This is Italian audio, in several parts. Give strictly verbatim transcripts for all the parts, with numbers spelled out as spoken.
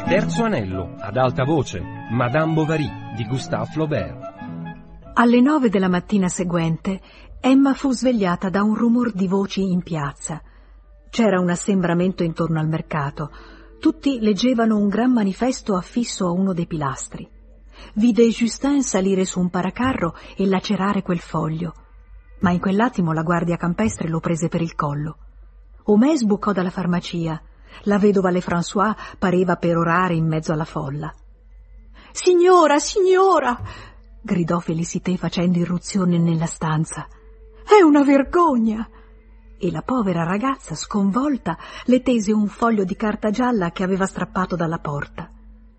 Terzo anello, ad alta voce, Madame Bovary di Gustave Flaubert. Alle nove della mattina seguente, Emma fu svegliata da un rumor di voci in piazza. C'era un assembramento intorno al mercato. Tutti leggevano un gran manifesto affisso a uno dei pilastri. Vide Justin salire su un paracarro e lacerare quel foglio. Ma in quell'attimo la guardia campestre lo prese per il collo. Homais sbucò dalla farmacia. La vedova Lefrançois pareva perorare in mezzo alla folla. «Signora, signora!» gridò Félicité facendo irruzione nella stanza. «È una vergogna!» E la povera ragazza, sconvolta, le tese un foglio di carta gialla che aveva strappato dalla porta.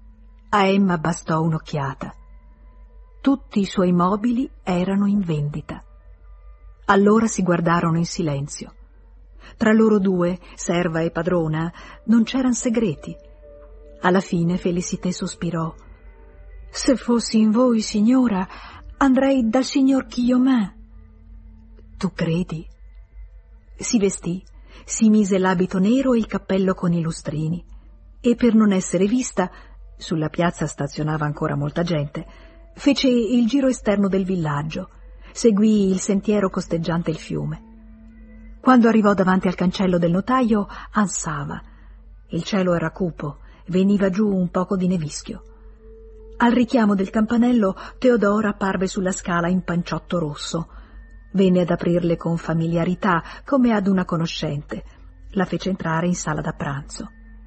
A Emma bastò un'occhiata. Tutti i suoi mobili erano in vendita. Allora si guardarono in silenzio. Tra loro due, serva e padrona, non c'eran segreti. Alla fine Félicité sospirò. «Se fossi in voi, signora, andrei dal signor Guillaumin». «Tu credi?» Si vestì, si mise l'abito nero e il cappello con i lustrini, e per non essere vista, sulla piazza stazionava ancora molta gente, fece il giro esterno del villaggio, seguì il sentiero costeggiante il fiume. Quando arrivò davanti al cancello del notaio, ansava. Il cielo era cupo, veniva giù un poco di nevischio. Al richiamo del campanello, Teodora apparve sulla scala in panciotto rosso. Venne ad aprirle con familiarità, come ad una conoscente. La fece entrare in sala da pranzo.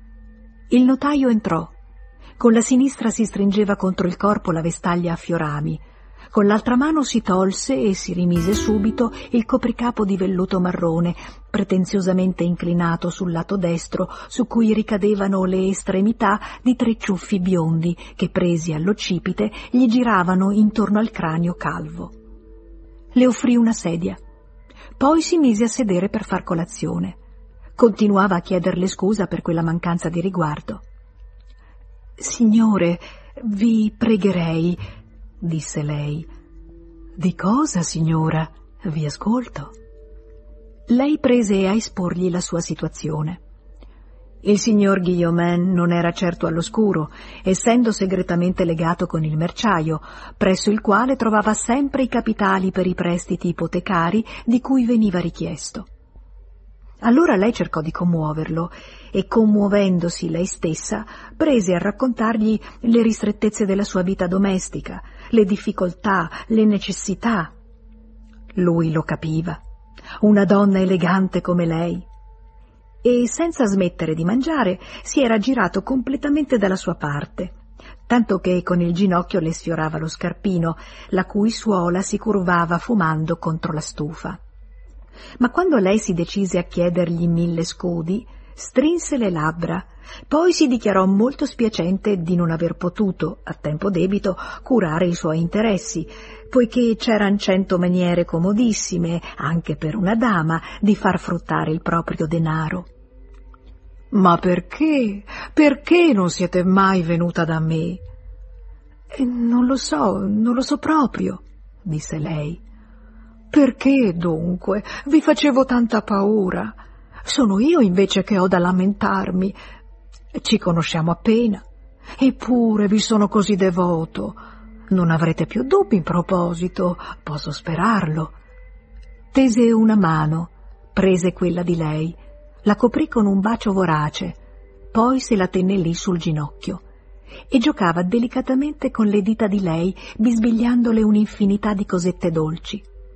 Il notaio entrò. Con la sinistra si stringeva contro il corpo la vestaglia a fiorami. Con l'altra mano si tolse e si rimise subito il copricapo di velluto marrone, pretenziosamente inclinato sul lato destro, su cui ricadevano le estremità di tre ciuffi biondi che, presi all'occipite, gli giravano intorno al cranio calvo. Le offrì una sedia. Poi si mise a sedere per far colazione. Continuava a chiederle scusa per quella mancanza di riguardo. «Signore, vi pregherei», disse lei. «Di cosa, signora? Vi ascolto». Lei prese a esporgli la sua situazione. Il signor Guillaumin non era certo all'oscuro, essendo segretamente legato con il merciaio, presso il quale trovava sempre i capitali per i prestiti ipotecari di cui veniva richiesto. Allora lei cercò di commuoverlo e, commuovendosi lei stessa, prese a raccontargli le ristrettezze della sua vita domestica, le difficoltà, le necessità. Lui lo capiva. Una donna elegante come lei. E senza smettere di mangiare si era girato completamente dalla sua parte, tanto che con il ginocchio le sfiorava lo scarpino, la cui suola si curvava fumando contro la stufa. Ma quando lei si decise a chiedergli mille scudi, strinse le labbra, poi si dichiarò molto spiacente di non aver potuto, a tempo debito, curare i suoi interessi, poiché c'eran cento maniere comodissime, anche per una dama, di far fruttare il proprio denaro. «Ma perché? Perché non siete mai venuta da me?» «Eh, non lo so, non lo so proprio», disse lei. «Perché, dunque? Vi facevo tanta paura. Sono io invece che ho da lamentarmi. Ci conosciamo appena. Eppure vi sono così devoto. Non avrete più dubbi in proposito, posso sperarlo». Tese una mano, prese quella di lei, la coprì con un bacio vorace, poi se la tenne lì sul ginocchio e giocava delicatamente con le dita di lei, bisbigliandole un'infinità di cosette dolci.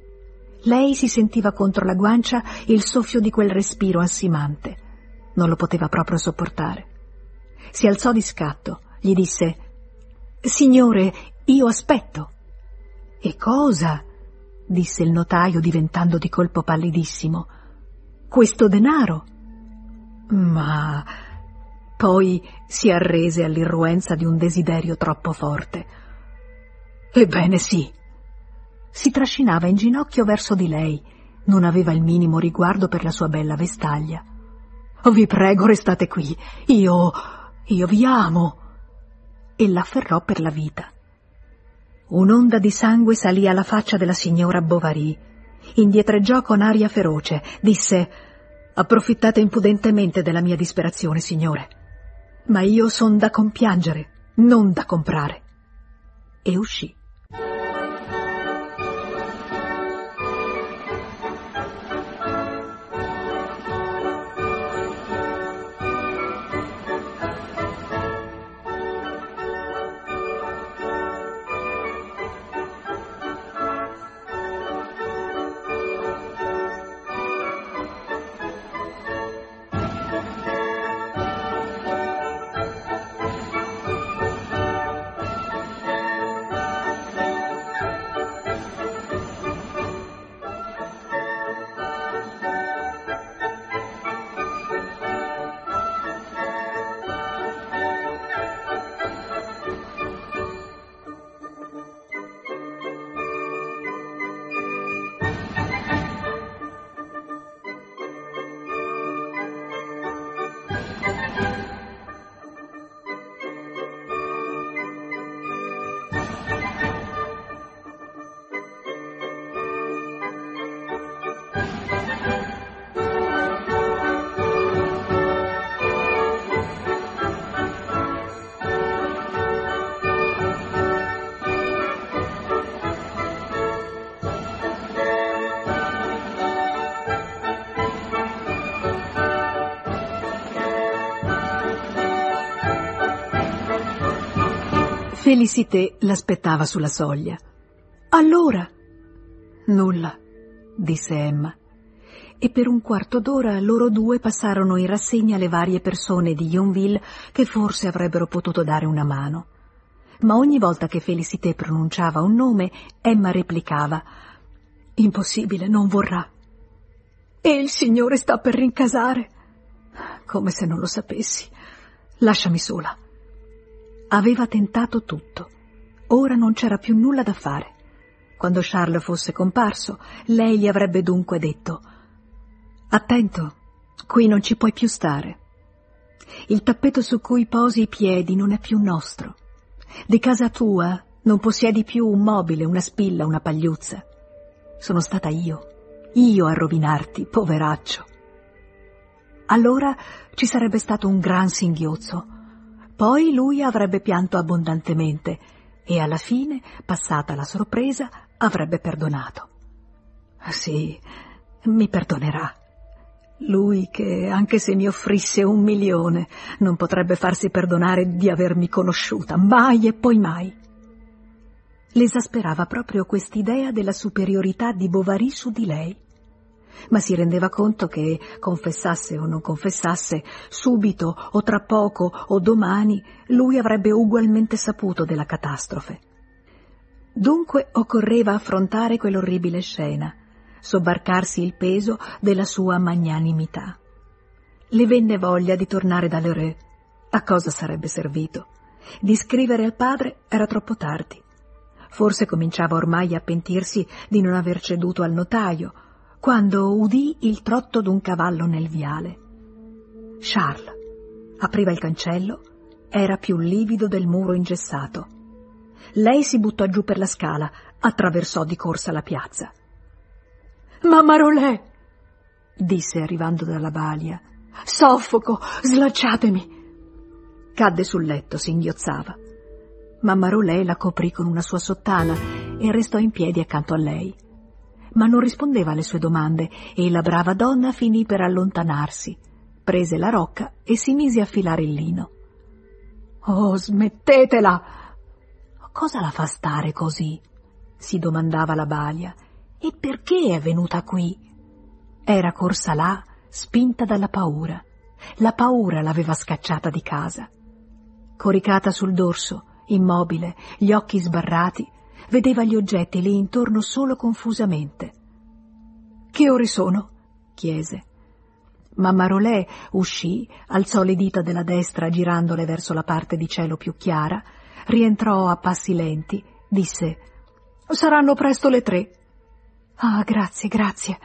Lei si sentiva contro la guancia il soffio di quel respiro ansimante. Non lo poteva proprio sopportare. Si alzò di scatto, gli disse: «Signore, io aspetto». «E cosa?» disse il notaio diventando di colpo pallidissimo. «Questo denaro». «Ma...» Poi si arrese all'irruenza di un desiderio troppo forte. «Ebbene sì». Si trascinava in ginocchio verso di lei, non aveva il minimo riguardo per la sua bella vestaglia. «Vi prego, restate qui, io... io vi amo». E l'afferrò per la vita. Un'onda di sangue salì alla faccia della signora Bovary. Indietreggiò con aria feroce, disse: «Approfittate impudentemente della mia disperazione, signore. ma io son da compiangere, non da comprare. E uscì. Félicité l'aspettava sulla soglia. Allora? Nulla, disse Emma. E per un quarto d'ora loro due passarono in rassegna le varie persone di Yonville che forse avrebbero potuto dare una mano. Ma ogni volta che Félicité pronunciava un nome, Emma replicava: impossibile, non vorrà. E il Signore sta per rincasare. Come se non lo sapessi. Lasciami sola. Aveva tentato tutto. Ora non c'era più nulla da fare. Quando Charles fosse comparso, lei gli avrebbe dunque detto: attento, qui non ci puoi più stare. Il tappeto su cui posi i piedi non è più nostro. Di casa tua non possiedi più un mobile, una spilla, una pagliuzza. Sono stata io, io a rovinarti, poveraccio. Allora ci sarebbe stato un gran singhiozzo. Poi lui avrebbe pianto abbondantemente e alla fine, passata la sorpresa, avrebbe perdonato. Sì, mi perdonerà. Lui che, anche se mi offrisse un milione, non potrebbe farsi perdonare di avermi conosciuta, mai e poi mai. L'esasperava proprio quest'idea della superiorità di Bovary su di lei. Ma si rendeva conto che, confessasse o non confessasse, subito o tra poco o domani, lui avrebbe ugualmente saputo della catastrofe. Dunque occorreva affrontare quell'orribile scena, sobbarcarsi il peso della sua magnanimità. Le venne voglia di tornare da Lheureux. A cosa sarebbe servito? Di scrivere al padre era troppo tardi. Forse cominciava ormai a pentirsi di non aver ceduto al notaio, quando udì il trotto d'un cavallo nel viale. Charles apriva il cancello, era più livido del muro ingessato. Lei si buttò giù per la scala, attraversò di corsa la piazza. «Mamma Rollet!» disse arrivando dalla balia. «Soffoco! Slacciatemi!» Cadde sul letto, singhiozzava. Mamma Rollet la coprì con una sua sottana e restò in piedi accanto a lei. Ma non rispondeva alle sue domande e la brava donna finì per allontanarsi, prese la rocca e si mise a filare il lino. «Oh, smettetela!» «Cosa la fa stare così?» si domandava la balia. «E perché è venuta qui?» Era corsa là, spinta dalla paura. La paura l'aveva scacciata di casa. Coricata sul dorso, immobile, gli occhi sbarrati, vedeva gli oggetti lì intorno solo confusamente. «Che ore sono?» chiese. Mamma Rollet uscì, alzò le dita della destra girandole verso la parte di cielo più chiara, rientrò a passi lenti, disse: «Saranno presto le tre». «Ah, grazie, grazie».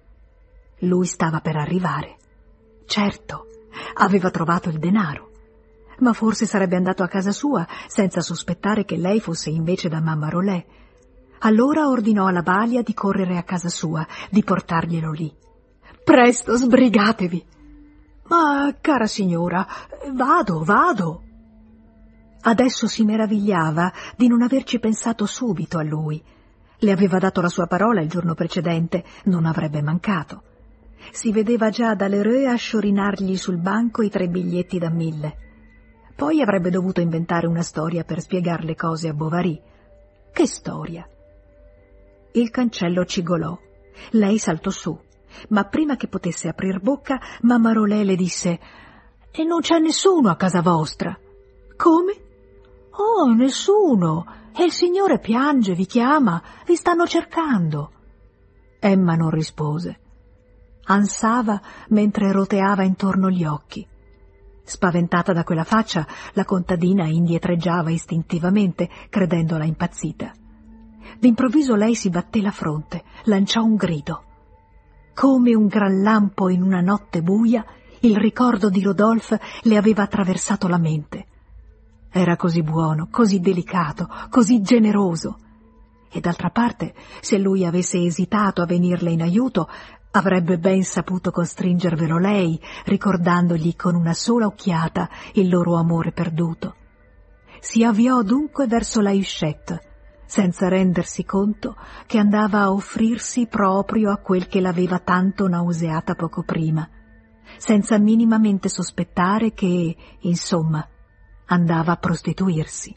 Lui stava per arrivare. Certo, aveva trovato il denaro. Ma forse sarebbe andato a casa sua senza sospettare che lei fosse invece da mamma Rollet. Allora ordinò alla balia di correre a casa sua, di portarglielo lì. «Presto, sbrigatevi!» Ma, cara signora, vado, vado. Adesso si meravigliava di non averci pensato subito a lui. Le aveva dato la sua parola il giorno precedente, non avrebbe mancato. Si vedeva già Dalereux a sciorinargli sul banco i tre biglietti da mille. Poi avrebbe dovuto inventare una storia per spiegar le cose a Bovary. Che storia? Il cancello cigolò. Lei saltò su, ma prima che potesse aprir bocca, mamma Rollet le disse: «E non c'è nessuno a casa vostra?» «Come?» «Oh, nessuno. E il signore piange, vi chiama, vi stanno cercando». Emma non rispose. Ansava mentre roteava intorno gli occhi. Spaventata da quella faccia, la contadina indietreggiava istintivamente, credendola impazzita. D'improvviso lei si batté la fronte, lanciò un grido. Come un gran lampo in una notte buia, il ricordo di Rodolphe le aveva attraversato la mente. Era così buono, così delicato, così generoso. E d'altra parte, se lui avesse esitato a venirle in aiuto, avrebbe ben saputo costringervelo lei, ricordandogli con una sola occhiata il loro amore perduto. Si avviò dunque verso la Huchette, senza rendersi conto che andava a offrirsi proprio a quel che l'aveva tanto nauseata poco prima, senza minimamente sospettare che, insomma, andava a prostituirsi.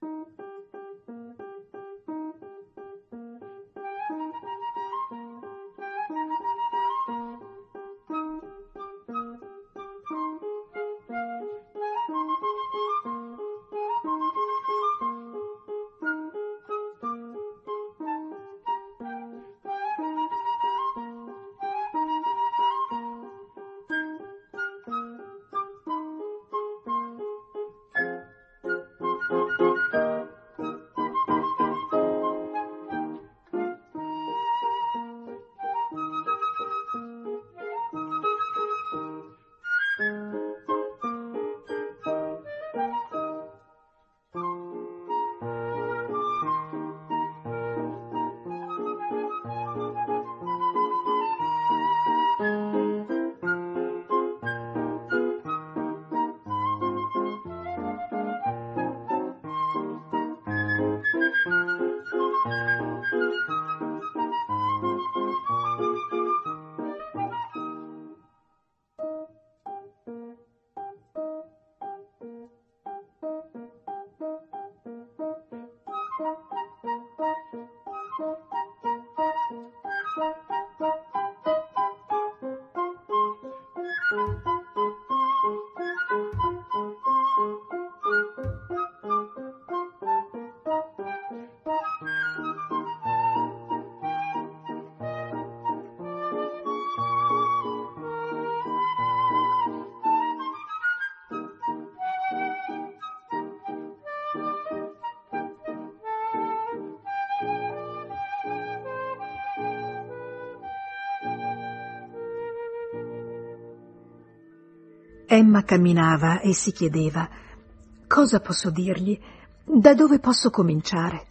Emma camminava e si chiedeva: cosa posso dirgli? Da dove posso cominciare?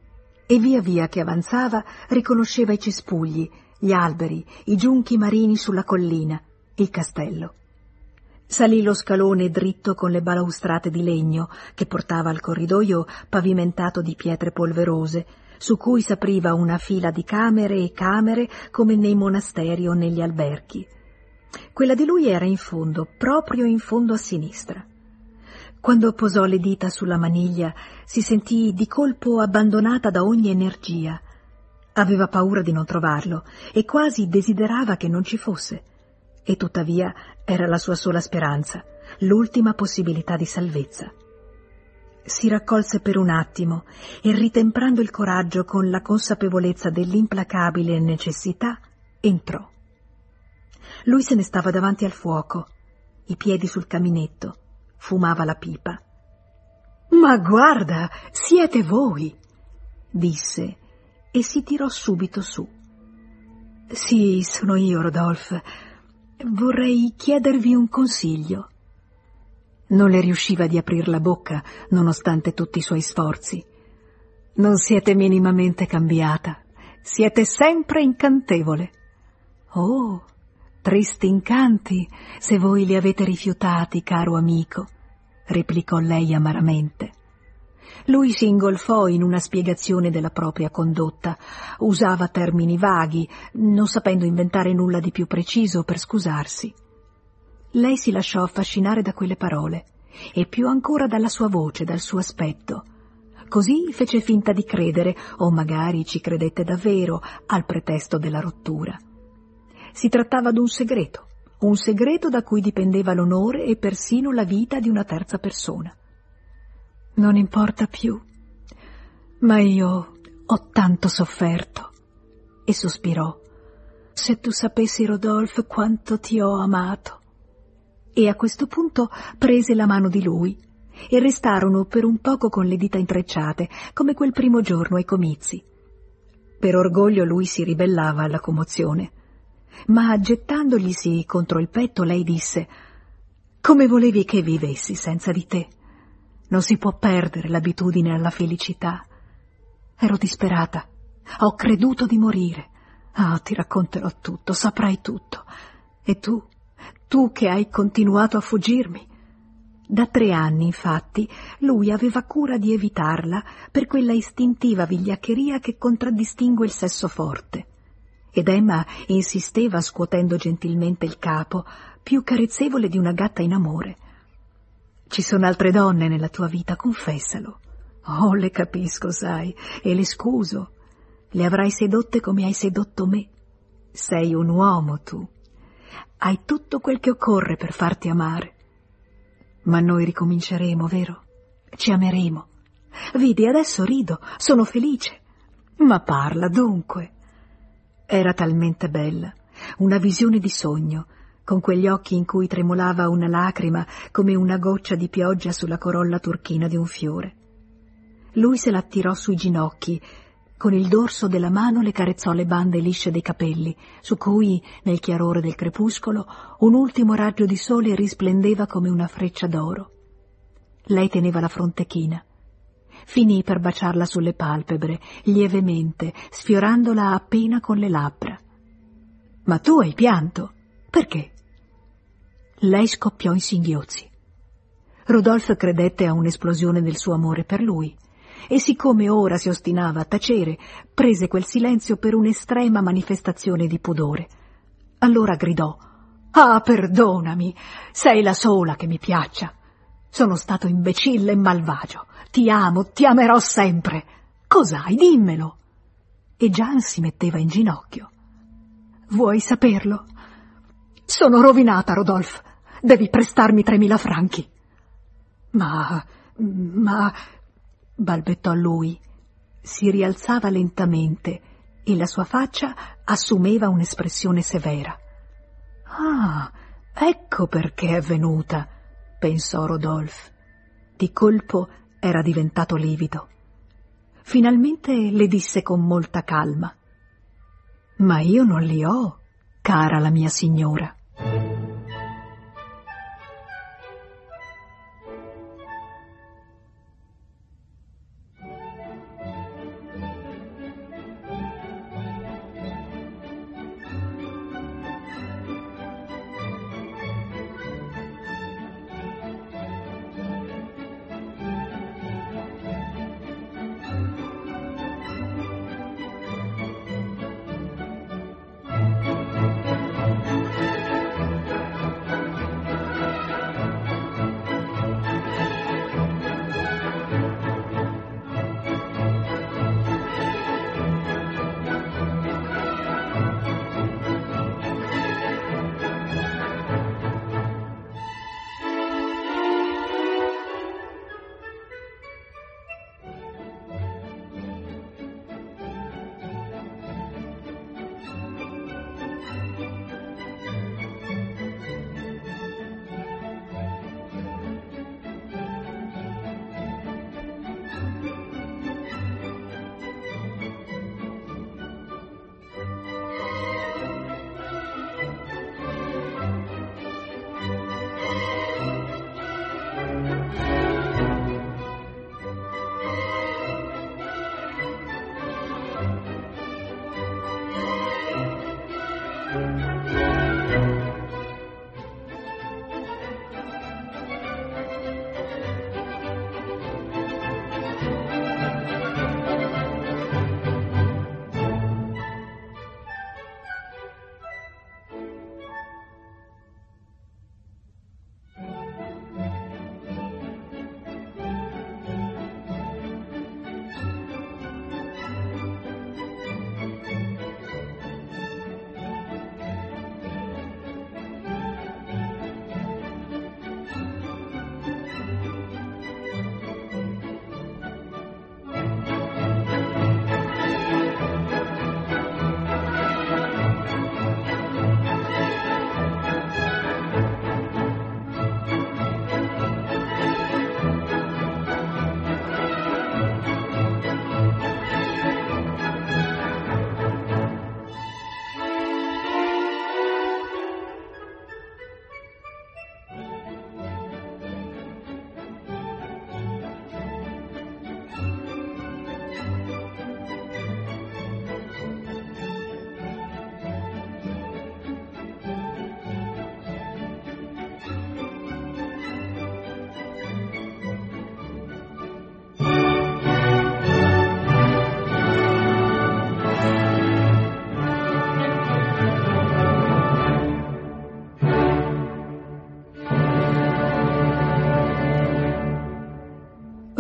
E via via che avanzava riconosceva i cespugli, gli alberi, i giunchi marini sulla collina, il castello. Salì lo scalone dritto con le balaustrate di legno che portava al corridoio pavimentato di pietre polverose, su cui s'apriva una fila di camere e camere come nei monasteri o negli alberghi. Quella di lui era in fondo, proprio in fondo a sinistra. Quando posò le dita sulla maniglia, si sentì di colpo abbandonata da ogni energia. Aveva paura di non trovarlo e quasi desiderava che non ci fosse. E tuttavia era la sua sola speranza, l'ultima possibilità di salvezza. Si raccolse per un attimo e, ritemprando il coraggio con la consapevolezza dell'implacabile necessità, entrò. Lui se ne stava davanti al fuoco, i piedi sul caminetto, fumava la pipa. «Ma guarda, siete voi!» disse e si tirò subito su. «Sì, sono io, Rodolphe. Vorrei chiedervi un consiglio». Non le riusciva di aprir la bocca, nonostante tutti i suoi sforzi. «Non siete minimamente cambiata. Siete sempre incantevole». «Oh, Tristi incanti, se voi li avete rifiutati, caro amico, replicò lei amaramente. Lui si ingolfò in una spiegazione della propria condotta, usava termini vaghi, non sapendo inventare nulla di più preciso per scusarsi. Lei si lasciò affascinare da quelle parole, e più ancora dalla sua voce, dal suo aspetto. Così fece finta di credere, o magari ci credette davvero, al pretesto della rottura. Si trattava d'un segreto, un segreto da cui dipendeva l'onore e persino la vita di una terza persona. Non importa più, ma io ho tanto sofferto. E sospirò: se tu sapessi, Rodolphe, quanto ti ho amato. E a questo punto prese la mano di lui e restarono per un poco con le dita intrecciate, come quel primo giorno ai comizi. Per orgoglio lui si ribellava alla commozione, ma gettandoglisi contro il petto lei disse: come volevi che vivessi senza di te? Non si può perdere l'abitudine alla felicità. Ero disperata, ho creduto di morire. Ah, ti racconterò tutto, saprai tutto. E tu, tu che hai continuato a fuggirmi. Da tre anni, infatti, lui aveva cura di evitarla per quella istintiva vigliaccheria che contraddistingue il sesso forte. Ed Emma insisteva scuotendo gentilmente il capo, più carezzevole di una gatta in amore. Ci sono altre donne nella tua vita, confessalo. Oh, le capisco, sai, e le scuso. Le avrai sedotte come hai sedotto me. Sei un uomo, tu. Hai tutto quel che occorre per farti amare. Ma noi ricominceremo, vero? Ci ameremo. Vedi, adesso rido, sono felice. Ma parla, dunque. Era talmente bella, una visione di sogno, con quegli occhi in cui tremolava una lacrima come una goccia di pioggia sulla corolla turchina di un fiore. Lui se l'attirò sui ginocchi, con il dorso della mano le carezzò le bande lisce dei capelli, su cui, nel chiarore del crepuscolo, un ultimo raggio di sole risplendeva come una freccia d'oro. Lei teneva la fronte china. Finì per baciarla sulle palpebre, lievemente, sfiorandola appena con le labbra. «Ma tu hai pianto? Perché?» Lei scoppiò in singhiozzi. Rodolphe credette a un'esplosione del suo amore per lui, e siccome ora si ostinava a tacere, prese quel silenzio per un'estrema manifestazione di pudore. Allora gridò: «Ah, perdonami, sei la sola che mi piaccia. Sono stato imbecille e malvagio. Ti amo, ti amerò sempre. Cos'hai? Dimmelo!» E Jeanne si metteva in ginocchio. «Vuoi saperlo? Sono rovinata, Rodolphe. Devi prestarmi tremila franchi». «Ma... ma...» balbettò lui. Si rialzava lentamente e la sua faccia assumeva un'espressione severa. «Ah, ecco perché è venuta», pensò Rodolphe. Di colpo era diventato livido. Finalmente le disse con molta calma: «Ma io non li ho, cara la mia signora».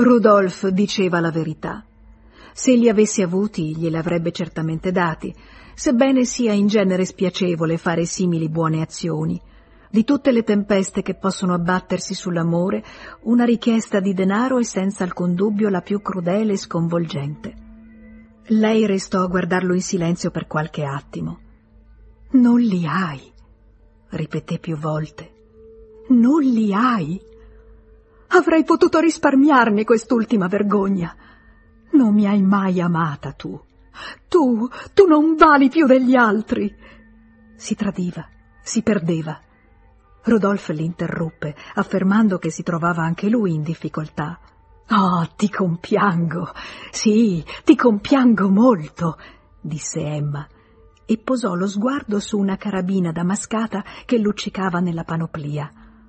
Rodolphe diceva la verità. Se li avesse avuti, glieli avrebbe certamente dati, sebbene sia in genere spiacevole fare simili buone azioni. Di tutte le tempeste che possono abbattersi sull'amore, una richiesta di denaro è senza alcun dubbio la più crudele e sconvolgente. Lei restò a guardarlo in silenzio per qualche attimo. «Non li hai», ripeté più volte. «Non li hai? Avrei potuto risparmiarmi quest'ultima vergogna. Non mi hai mai amata tu. Tu, tu non vali più degli altri». Si tradiva, si perdeva. Rodolphe l'interruppe, affermando che si trovava anche lui in difficoltà. «Oh, ti compiango, sì, ti compiango molto», disse Emma, e posò lo sguardo su una carabina damascata che luccicava nella panoplia.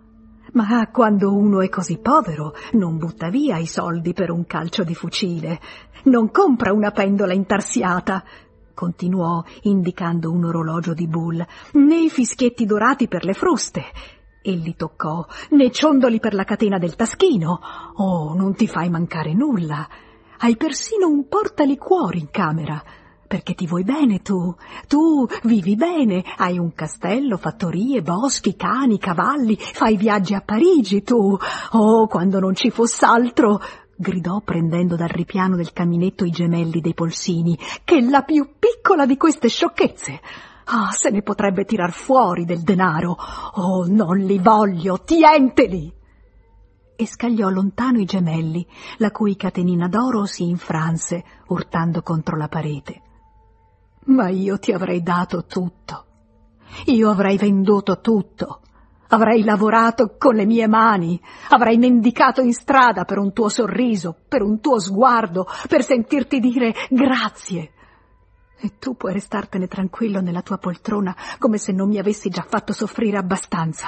«Ma quando uno è così povero non butta via i soldi per un calcio di fucile, non compra una pendola intarsiata», continuò indicando un orologio di Boulle, «né i fischietti dorati per le fruste». E li toccò, «né ciondoli per la catena del taschino. Oh, non ti fai mancare nulla. Hai persino un portaliquori in camera. Perché ti vuoi bene tu, tu vivi bene, hai un castello, fattorie, boschi, cani, cavalli, fai viaggi a Parigi tu. Oh, quando non ci foss'altro», gridò prendendo dal ripiano del caminetto i gemelli dei polsini, «che la più piccola di queste sciocchezze. Ah, se ne potrebbe tirar fuori del denaro. Oh, non li voglio, tienteli!» E scagliò lontano i gemelli, la cui catenina d'oro si infranse, urtando contro la parete. «Ma io ti avrei dato tutto. Io avrei venduto tutto. Avrei lavorato con le mie mani. Avrei mendicato in strada per un tuo sorriso, per un tuo sguardo, per sentirti dire grazie. E tu puoi restartene tranquillo nella tua poltrona come se non mi avessi già fatto soffrire abbastanza.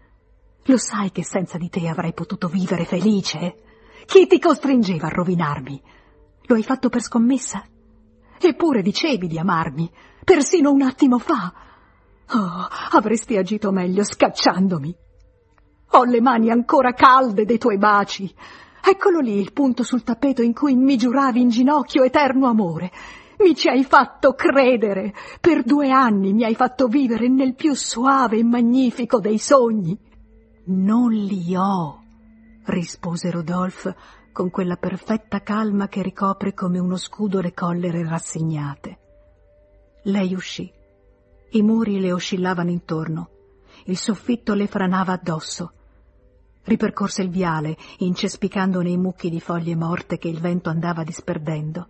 Lo sai che senza di te avrei potuto vivere felice? Chi ti costringeva a rovinarmi? Lo hai fatto per scommessa? Eppure dicevi di amarmi, persino un attimo fa. Oh, avresti agito meglio scacciandomi. Ho le mani ancora calde dei tuoi baci. Eccolo lì il punto sul tappeto in cui mi giuravi in ginocchio eterno amore. Mi ci hai fatto credere. Per due anni mi hai fatto vivere nel più soave e magnifico dei sogni. Non li ho, rispose Rodolphe con quella perfetta calma che ricopre come uno scudo le collere rassegnate. Lei uscì. I muri le oscillavano intorno. Il soffitto le franava addosso. Ripercorse il viale, incespicando nei mucchi di foglie morte che il vento andava disperdendo.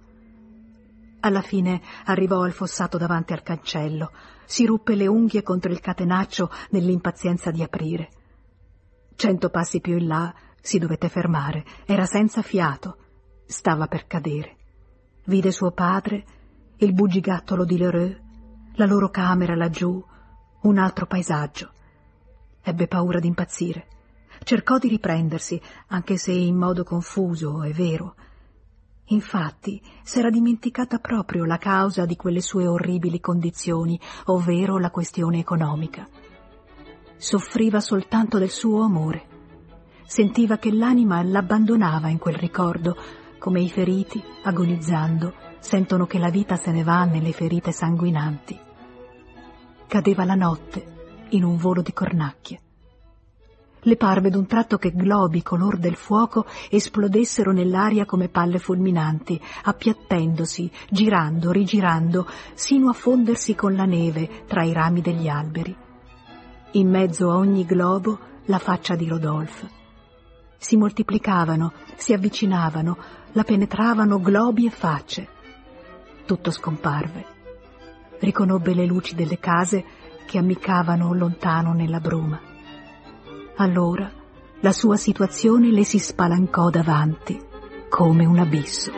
Alla fine arrivò al fossato davanti al cancello. Si ruppe le unghie contro il catenaccio nell'impazienza di aprire. Cento passi più in là si dovette fermare. Era senza fiato. Stava per cadere. Vide suo padre, il bugigattolo di Lheureux, la loro camera laggiù, un altro paesaggio. Ebbe paura di impazzire. Cercò di riprendersi, anche se in modo confuso, è vero. Infatti, s'era dimenticata proprio la causa di quelle sue orribili condizioni, ovvero la questione economica. Soffriva soltanto del suo amore. Sentiva che l'anima l'abbandonava in quel ricordo, come i feriti, agonizzando, sentono che la vita se ne va nelle ferite sanguinanti. Cadeva la notte in un volo di cornacchie. Le parve d'un tratto che globi color del fuoco esplodessero nell'aria come palle fulminanti, appiattendosi, girando, rigirando, sino a fondersi con la neve tra i rami degli alberi. In mezzo a ogni globo la faccia di Rodolphe. Si moltiplicavano, si avvicinavano, la penetravano globi e facce. Tutto scomparve. Riconobbe le luci delle case che ammiccavano lontano nella bruma. Allora la sua situazione le si spalancò davanti come un abisso.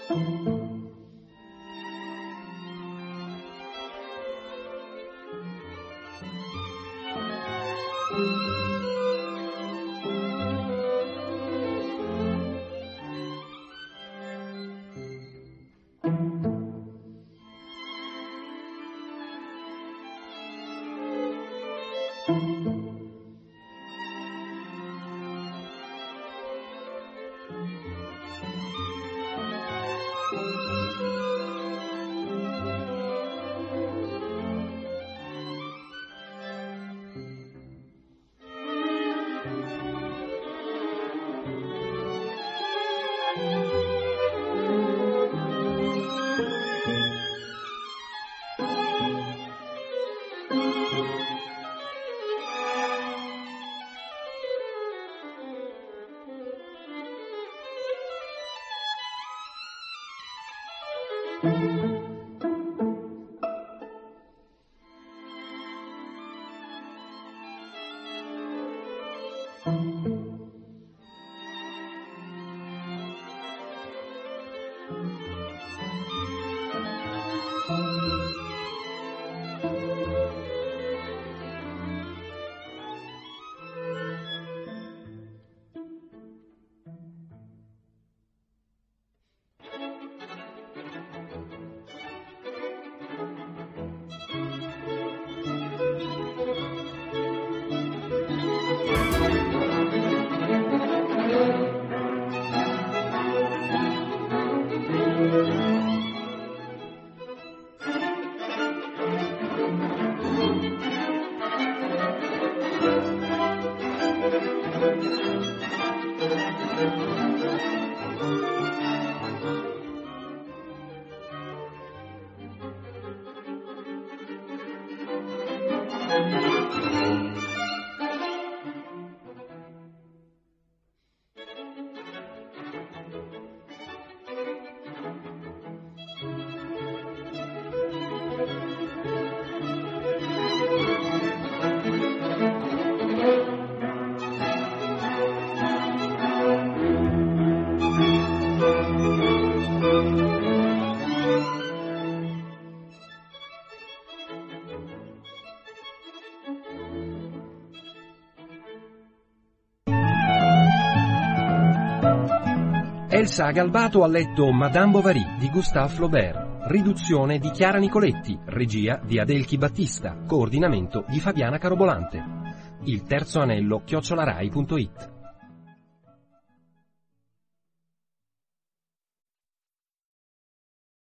Elsa Galbato ha letto Madame Bovary di Gustave Flaubert, riduzione di Chiara Nicoletti, regia di Adelchi Battista, coordinamento di Fabiana Carobolante. Il terzo anello chiocciolarai punto it.